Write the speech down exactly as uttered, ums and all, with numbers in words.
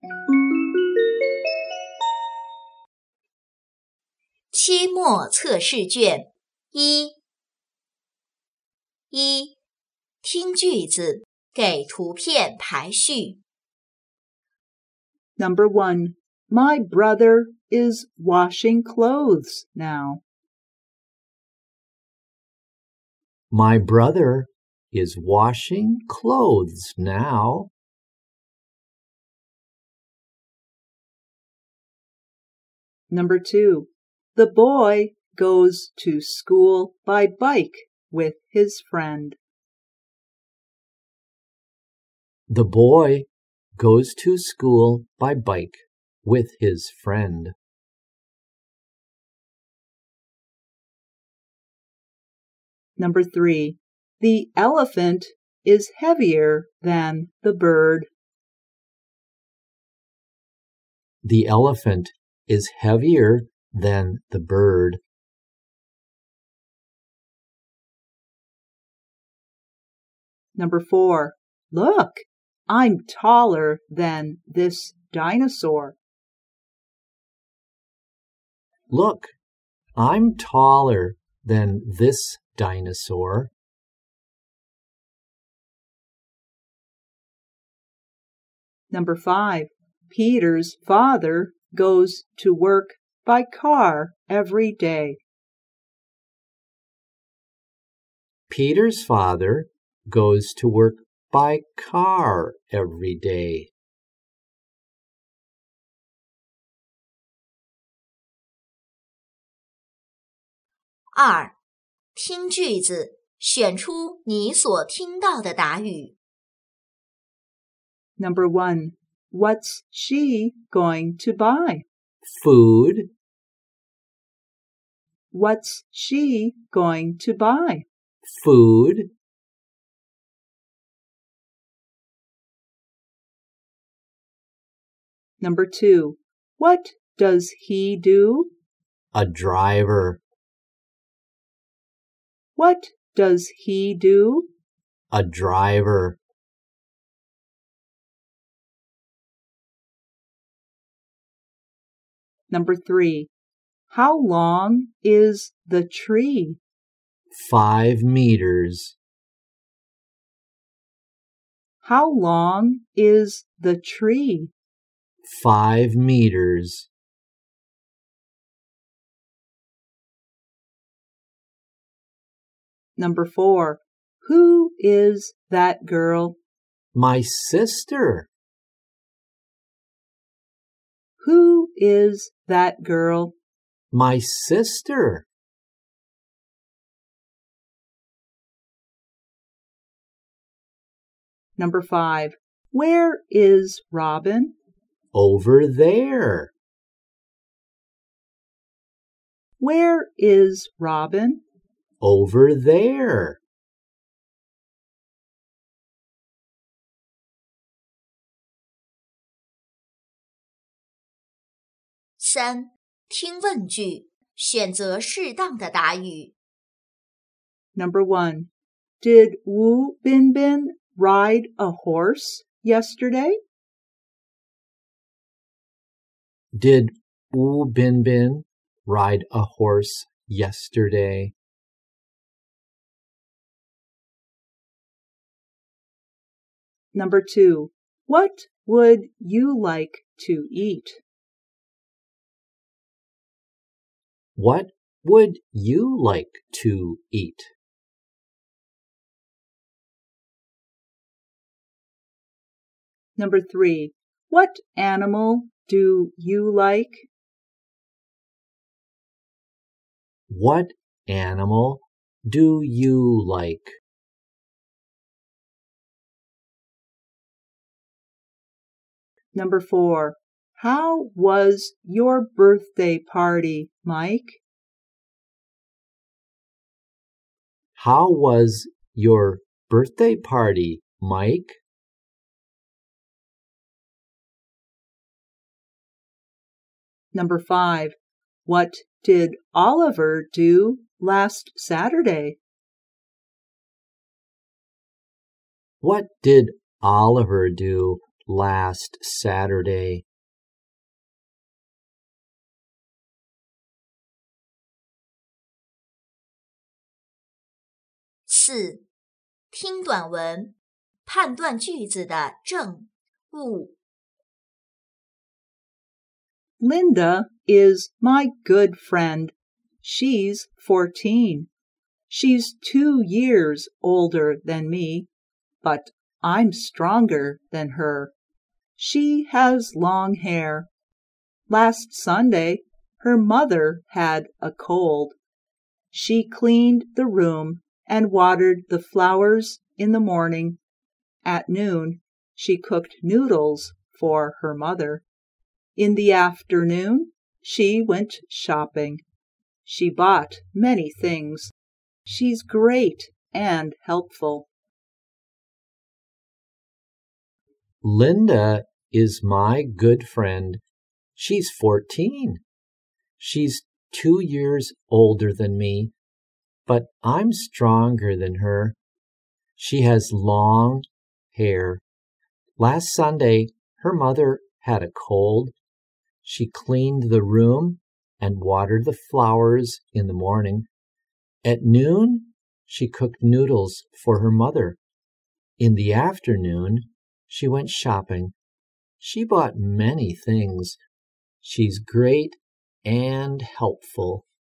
期末测试卷一一听句子，给图片排序。 Number one, my brother is washing clothes now. My brother is washing clothes now. Number two, the boy goes to school by bike with his friend. The boy goes to school by bike with his friend. Number three, the elephant is heavier than the bird. The elephant is heavier than the bird. Number four, look, I'm taller than this dinosaur. Look, I'm taller than this dinosaur. Number five, Peter's father goes to work by car every day. Peter's father goes to work by car every day. 二听句子，选出你所听到的答语。 Number one, what's she going to buy? Food. What's she going to buy? Food. Number two, what does he do? A driver. What does he do? A driver. Number three, how long is the tree? Five meters. How long is the tree? Five meters. Number four, who is that girl? My sister. Who is that girl? My sister. Number five, where is Robin? Over there. Where is Robin? Over there. 三听问句，选择适当的答语。 Number one, did Wu Binbin ride a horse yesterday? Did Wu Binbin ride a horse yesterday? Number two, what would you like to eat? What would you like to eat? Number three, what animal do you like? What animal do you like? Number four, how was your birthday party, Mike? How was your birthday party, Mike? Number five, what did Oliver do last Saturday? What did Oliver do last Saturday. 四、听短文，判断句子的正、误。 Linda is my good friend. She's fourteen. She's two years older than me, but I'm stronger than her. She has long hair. Last Sunday, her mother had a cold. She cleaned the room and watered the flowers in the morning. At noon, she cooked noodles for her mother. In the afternoon, she went shopping. She bought many things. She's great and helpful. Linda is my good friend. She's fourteen. She's two years older than me, but I'm stronger than her. She has long hair. Last Sunday, her mother had a cold. She cleaned the room and watered the flowers in the morning. At noon, she cooked noodles for her mother. In the afternoon, she went shopping. She bought many things. She's great and helpful.